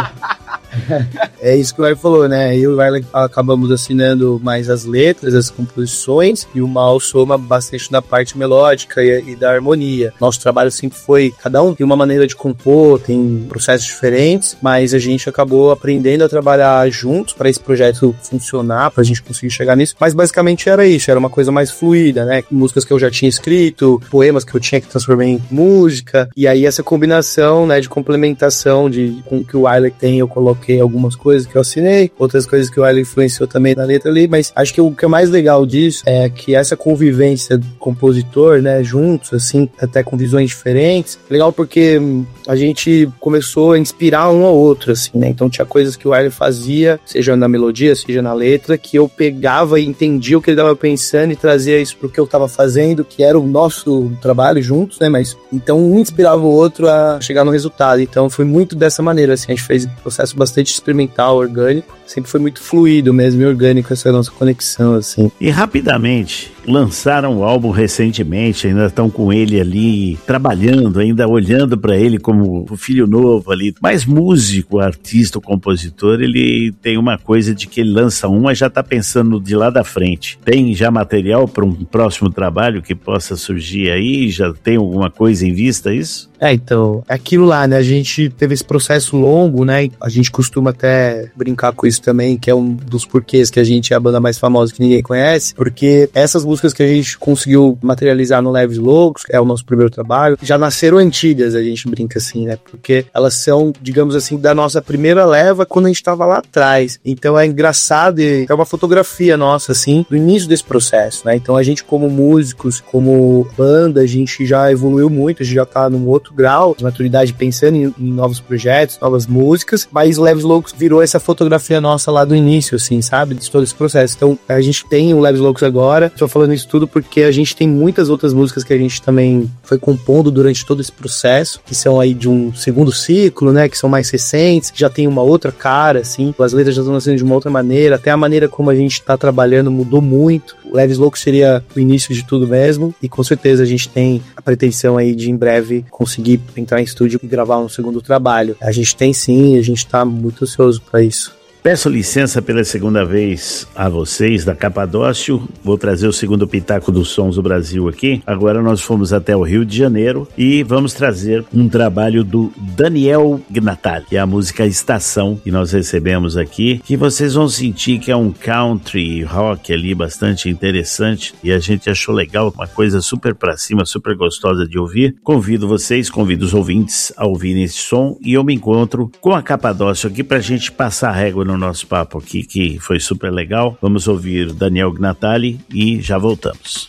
É isso que o Arley falou, né? Eu e o Arley acabamos assinando mais as letras, as composições, e o Mal soma bastante na parte melódica e, e da harmonia. Nosso trabalho sempre foi, cada um tem uma maneira de compor, tem processos diferentes, mas a gente acabou aprendendo a trabalhar juntos para esse projeto funcionar, pra gente conseguir chegar nisso. Mas basicamente era isso, era uma coisa mais fluida, né? Músicas que eu já tinha escrito, poemas que eu tinha que transformar em música, e aí essa combinação, né, de complementação de, com o que o Arley tem, eu coloquei algumas coisas que eu assinei, outras coisas que o Arley influenciou também na letra ali, mas acho que o que é mais legal disso é que essa convivência do compositor, né, juntos, assim, até com visões diferentes, legal porque a gente começou a inspirar um ao outro, assim, né, então tinha coisas que o Arley fazia, seja na melodia, seja na letra, que eu pegava e entendia o que ele estava pensando e trazia isso pro que eu estava fazendo, que era o nosso trabalho juntos, né, mas então um inspirava o outro a chegar no resultado, então foi muito dessa maneira, assim, a gente fez um processo bastante experimental, orgânico, sempre foi muito fluido mesmo e orgânico essa nossa conexão, assim. E rapidamente, lançaram o álbum recentemente, ainda estão com ele ali, trabalhando, ainda olhando para ele como o filho novo ali. Mas músico, artista, compositor, ele tem uma coisa de que ele lança um, mas já tá pensando de lá da frente. Tem já material para um próximo trabalho que possa surgir aí? Já tem alguma coisa em vista, isso? É, então, aquilo lá, né, a gente teve esse processo longo, né, a gente costuma até brincar com isso também, que é um dos porquês que a gente é a banda mais famosa que ninguém conhece, porque essas músicas que a gente conseguiu materializar no Leves Loucos, que é o nosso primeiro trabalho, já nasceram antigas, a gente brinca assim, né, porque elas são, digamos assim, da nossa primeira leva quando a gente tava lá atrás, então é engraçado e é uma fotografia nossa, assim, do início desse processo, né, então a gente como músicos, como banda, a gente já evoluiu muito, a gente já tá num outro grau de maturidade pensando em, em novos projetos, novas músicas, mas o Leves Loucos virou essa fotografia nossa lá do início, assim, sabe? De todo esse processo. Então, a gente tem o Leves Loucos agora, tô falando isso tudo porque a gente tem muitas outras músicas que a gente também foi compondo durante todo esse processo, que são aí de um segundo ciclo, né? Que são mais recentes, que já tem uma outra cara, assim, as letras já estão nascendo de uma outra maneira, até a maneira como a gente tá trabalhando mudou muito. O Leves Loucos seria o início de tudo mesmo, e com certeza a gente tem a pretensão aí de em breve conseguir entrar em estúdio e gravar um segundo trabalho. A gente tem sim, a gente tá muito ansioso para isso. Peço licença pela segunda vez a vocês da Capadócio, vou trazer o segundo pitaco dos Sons do Brasil aqui. Agora nós fomos até o Rio de Janeiro e vamos trazer um trabalho do Daniel Gnatali, que é a música Estação que nós recebemos aqui, que vocês vão sentir que é um country rock ali bastante interessante e a gente achou legal, uma coisa super pra cima, super gostosa de ouvir. Convido vocês, convido os ouvintes a ouvirem esse som e eu me encontro com a Capadócio aqui pra gente passar a régua no nosso papo aqui, que foi super legal. Vamos ouvir Daniel Gnatali e já voltamos.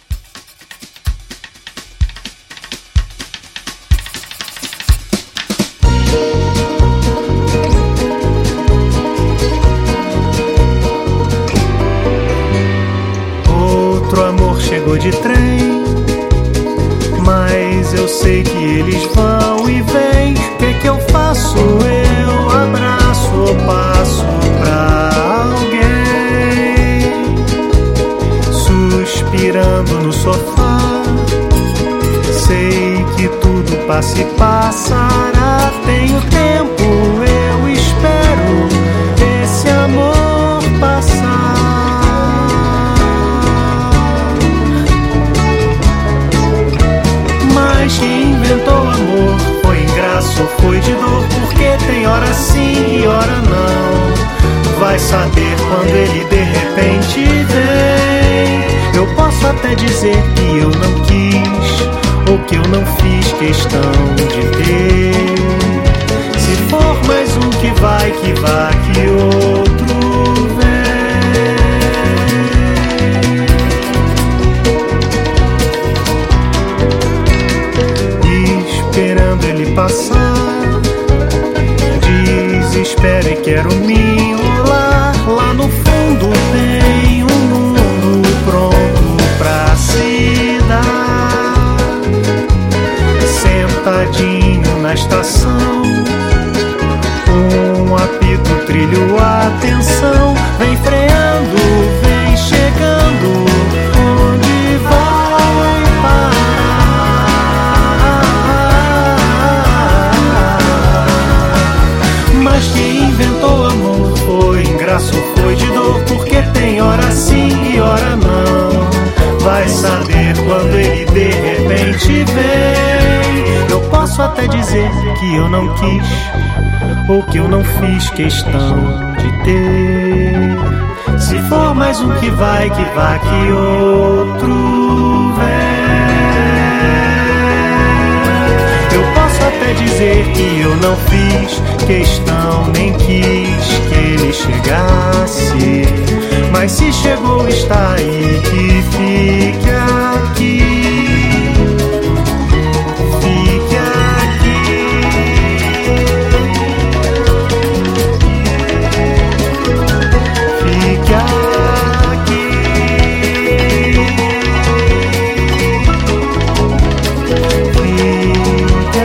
Outro amor chegou de trem, mas eu sei que eles vão e vêm. O que que eu faço? Eu abraço ou passo pra alguém, suspirando no sofá. Sei que tudo passa e passará. Tenho tempo, eu espero esse amor passar. Mas quem inventou amor foi ingrato, foi de dor, porque tem hora sim e hora não. Vai vai saber quando ele de repente vem. Eu posso até dizer que eu não quis, ou que eu não fiz questão de ter. Se for mais um que vai, que vá, que outro vem. Esperando ele passar, desespero e quero me enrolar. Lá no fundo tem um mundo pronto pra se dar. Sentadinho na estação, um apito trilho a atenção. Vem freando, vem chegando, onde vai parar? Mas quem inventou amor foi ingraço, foi de dor, porque tem hora sim e hora não. Vai saber quando ele de repente vem. Eu posso até dizer que eu não quis, ou que eu não fiz questão de ter. Se for mais um que vai, que vá, que outro vem. Eu posso até dizer que eu não fiz questão, nem quis que ele chegasse. Mas se chegou, está aí, que fique aqui. Fique aqui. Fique aqui. Fique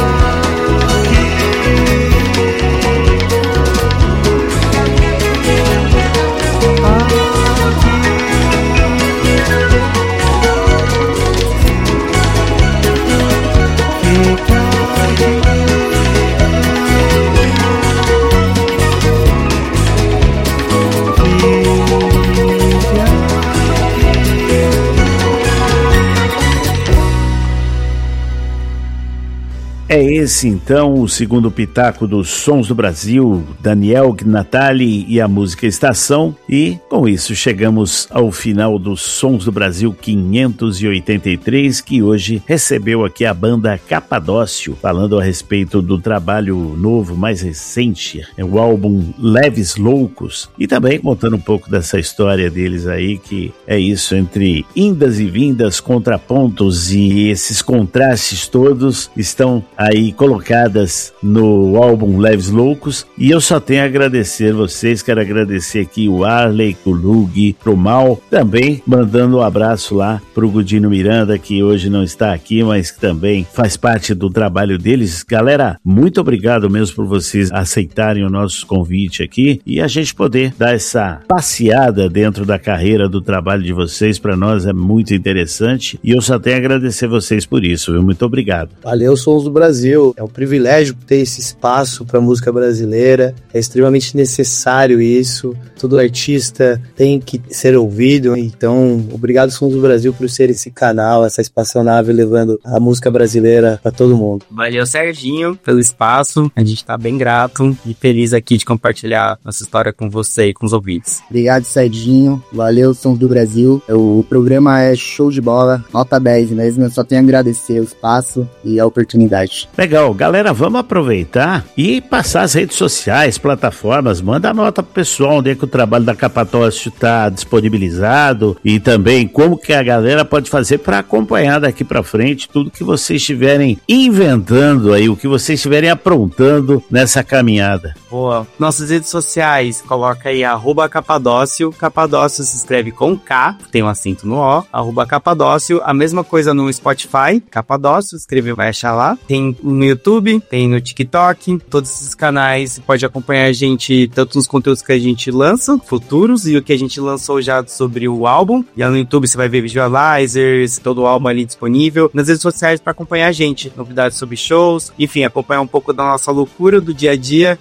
É esse então o segundo pitaco dos Sons do Brasil, Daniel Gnatali e a música Estação. E com isso chegamos ao final dos Sons do Brasil quinhentos e oitenta e três, que hoje recebeu aqui a banda Capadócio, falando a respeito do trabalho novo, mais recente, é o álbum Leves Loucos, e também contando um pouco dessa história deles aí, que é isso, entre indas e vindas, contrapontos, e esses contrastes todos estão aí colocadas no álbum Leves Loucos. E eu só tenho a agradecer vocês, quero agradecer aqui o Arley, o Lug, pro Mal, também mandando um abraço lá pro Gudino Miranda, que hoje não está aqui, mas que também faz parte do trabalho deles. Galera, muito obrigado mesmo por vocês aceitarem o nosso convite aqui e a gente poder dar essa passeada dentro da carreira, do trabalho de vocês. Para nós é muito interessante e eu só tenho a agradecer vocês por isso, viu? Muito obrigado. Valeu, Sons do Brasil. É um privilégio ter esse espaço para a música brasileira. É extremamente necessário isso. Todo artista tem que ser ouvido. Então, obrigado, Sons do Brasil, por ser esse canal, essa espaçonave levando a música brasileira para todo mundo. Valeu, Serginho, pelo espaço. A gente tá bem grato e feliz aqui de compartilhar nossa história com você e com os ouvintes. Obrigado, Serginho. Valeu, Sons do Brasil. O programa é show de bola. Nota dez mesmo. Eu só tenho a agradecer o espaço e a oportunidade. Legal, galera, vamos aproveitar e passar as redes sociais, plataformas, manda a nota pro pessoal onde é que o trabalho da Capadócio está disponibilizado e também como que a galera pode fazer para acompanhar daqui para frente tudo que vocês estiverem inventando aí, o que vocês estiverem aprontando nessa caminhada. Boa. Nossas redes sociais, coloca aí arroba Capadócio. Capadócio se escreve com K, tem um acento no O, arroba Capadócio. A mesma coisa no Spotify, Capadócio, escreve, vai achar lá. Tem no YouTube, tem no TikTok, todos esses canais. Você pode acompanhar a gente tanto nos conteúdos que a gente lança, futuros, e o que a gente lançou já sobre o álbum. E lá no YouTube você vai ver visualizers, todo o álbum ali disponível. Nas redes sociais para acompanhar a gente, novidades sobre shows, enfim, acompanhar um pouco da nossa loucura do dia a dia. E espero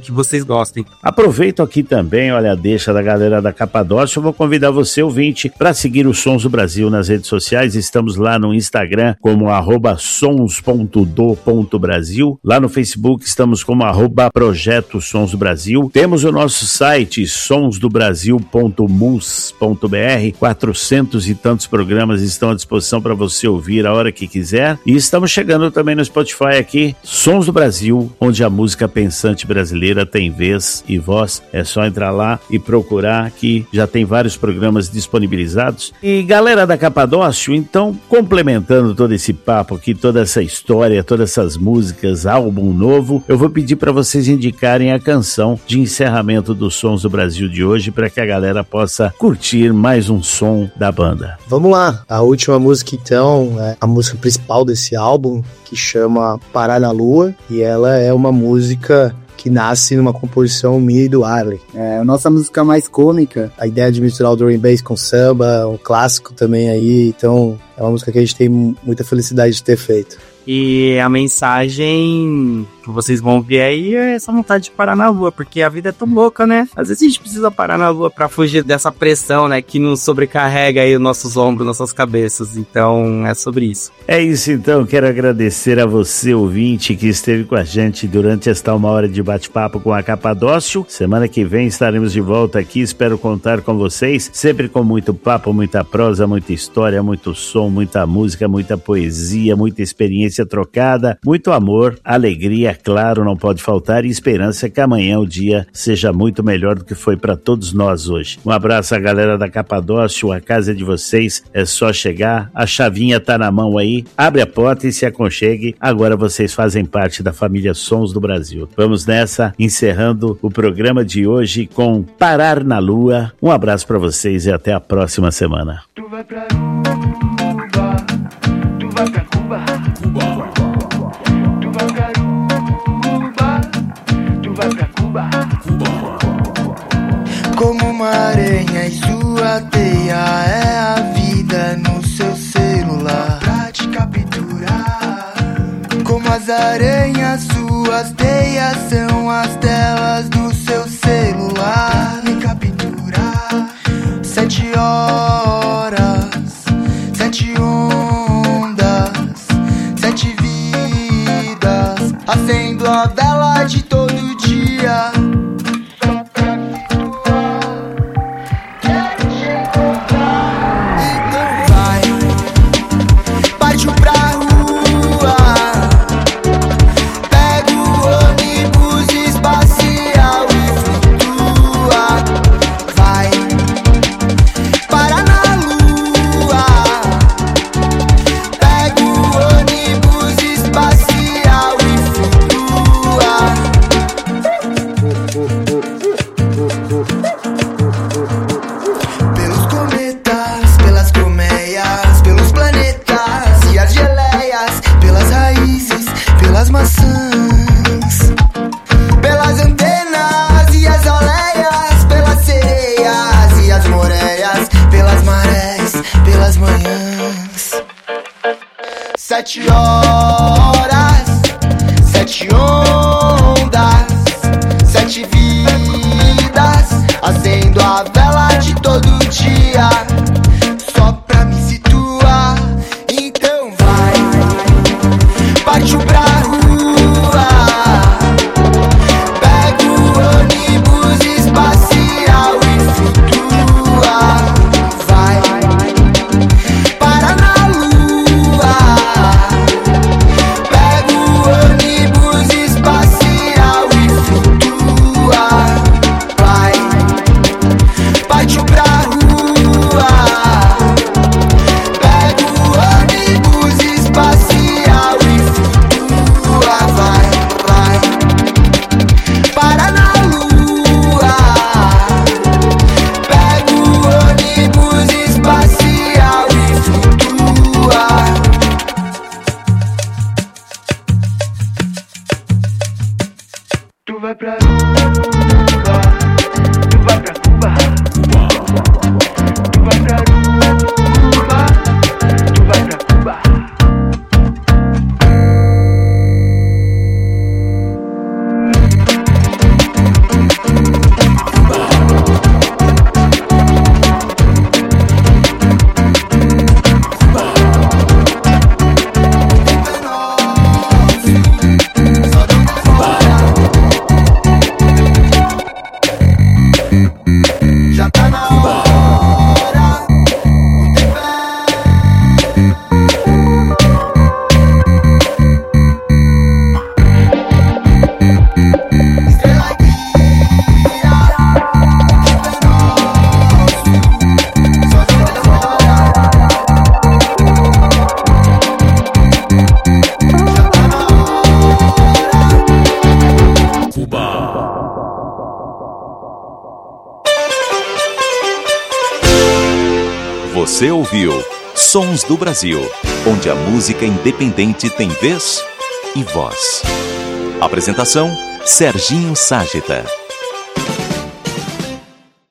que vocês gostem. Aproveito aqui também, olha, deixa da galera da Capadócia, eu vou convidar você, ouvinte, para seguir os Sons do Brasil nas redes sociais. Estamos lá no Instagram como arroba sons ponto do ponto brasil, lá no Facebook estamos como arroba Projeto Sons do Brasil. Temos o nosso site sons do brasil ponto mus ponto br, quatrocentos e tantos programas estão à disposição para você ouvir a hora que quiser. E estamos chegando também no Spotify aqui, Sons do Brasil, onde a música pensante brasileira tem vez e voz. É só entrar lá e procurar, que já tem vários programas disponibilizados. E galera da Capadócio, então, complementando todo esse papo aqui, toda essa história, todas essas músicas, álbum novo, eu vou pedir para vocês indicarem a canção de encerramento dos Sons do Brasil de hoje, para que a galera possa curtir mais um som da banda. Vamos lá, a última música então é a música principal desse álbum, que chama Parar na Lua, e ela é uma música que nasce numa composição minha e do Arley. É a nossa música mais cômica. A ideia de misturar o drum and bass com samba, um clássico também aí, então é uma música que a gente tem muita felicidade de ter feito. E a mensagem que vocês vão ver aí é essa vontade de parar na lua, porque a vida é tão louca, né? Às vezes a gente precisa parar na lua pra fugir dessa pressão, né? Que nos sobrecarrega aí os nossos ombros, nossas cabeças. Então, é sobre isso. É isso então, quero agradecer a você, ouvinte, que esteve com a gente durante esta uma hora de bate-papo com a Capadócio. Semana que vem estaremos de volta aqui, espero contar com vocês, sempre com muito papo, muita prosa, muita história, muito som, muita música, muita poesia, muita experiência trocada, muito amor, alegria, claro, não pode faltar, e esperança que amanhã o dia seja muito melhor do que foi para todos nós hoje. Um abraço à galera da Capadócio, a casa é de vocês, é só chegar, a chavinha tá na mão aí, abre a porta e se aconchegue, agora vocês fazem parte da família Sons do Brasil. Vamos nessa, encerrando o programa de hoje com Parar na Lua. Um abraço para vocês e até a próxima semana. Tu vai pra Cuba, tu vai pra Cuba, Cuba. Tu vai pra Cuba, tu vai pra Cuba, Cuba. Como uma aranha e sua teia é a vida no seu celular pra te capturar. Como as aranhas, suas teias são as telas do seu celular me capturar. Sete horas, sete ondas, sete vidas, acendo a vela de todo dia. Sete horas, sete ondas, sete vidas, acendo a vela de todo dia, só pra me situar. Então vai, partiu pra rua, pega o ônibus espacial e flutua. Vai, para na lua, pega o ônibus espacial e flutua. Vai, partiu pra rua, pega o ônibus espacial e flutua. Vai, vai, para na lua, pega o ônibus espacial e flutua. Tu vai pra Cuba, tu vai pra Cuba, tu vai pra Cuba, tu vai pra Cuba. Você ouviu Sons do Brasil, onde a música independente tem vez e voz. Apresentação: Serginho Ságita.